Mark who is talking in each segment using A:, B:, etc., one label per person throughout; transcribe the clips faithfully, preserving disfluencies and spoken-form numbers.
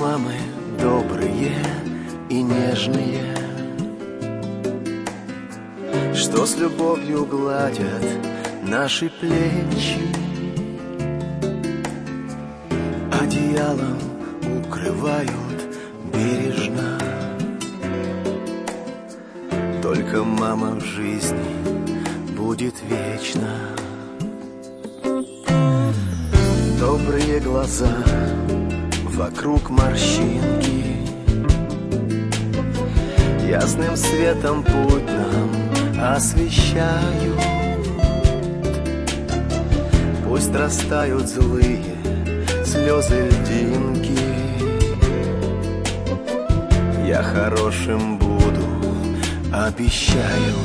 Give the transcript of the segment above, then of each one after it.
A: мамы добрые и нежные, что с любовью гладят наши плечи, одеялом укрывают бережно. Только мама в жизни будет вечно. Добрые глаза, вокруг морщинки, ясным светом путь нам освещают. Пусть растают злые слезы льдинки, я хорошим буду, обещаю.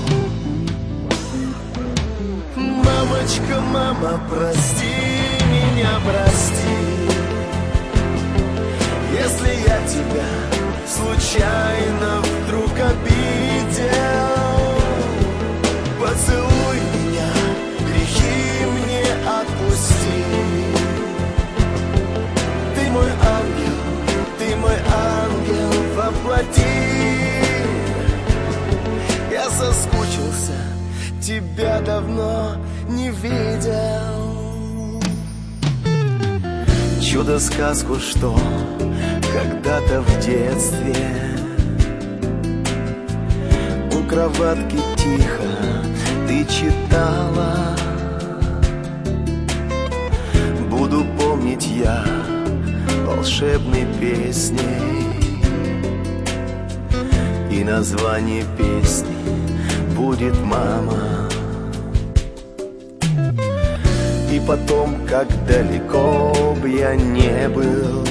A: Мамочка, мама, прости меня, прости, если я тебя случайно вдруг обидел. Поцелуй меня, грехи мне отпусти. Ты мой ангел, ты мой ангел воплоти. Я соскучился, тебя давно не видел. Чудо-сказку, что когда-то в детстве у кроватки тихо ты читала, буду помнить я волшебной песней, и название песни будет «Мама». И потом, как далеко б я не был,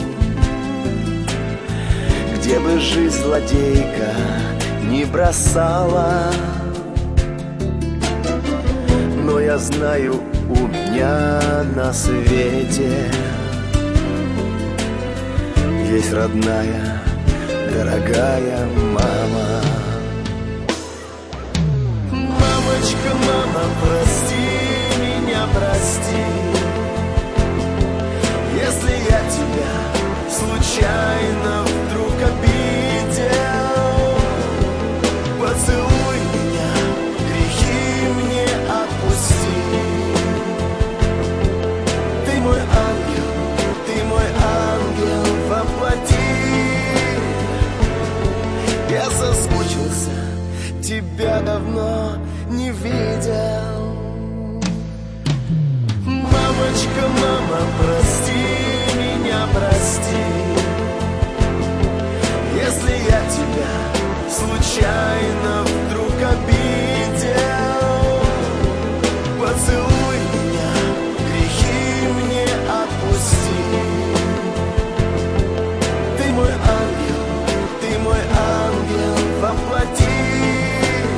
A: где бы жизнь злодейка не бросала, но я знаю, у меня на свете есть родная, дорогая мама. Мамочка, мама, прости меня, прости, если я тебя случайно вдруг обидел. Поцелуй меня, грехи мне отпусти. Ты мой ангел, ты мой ангел воплоти. Я соскучился, тебя давно не видел. Мамочка, мама, прости меня, прости, если я тебя случайно вдруг обидел. Поцелуй меня, грехи мне отпусти. Ты мой ангел, ты мой ангел воплоти.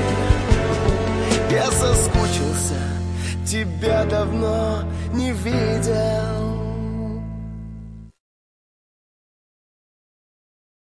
A: Я соскучился, тебя давно не видел.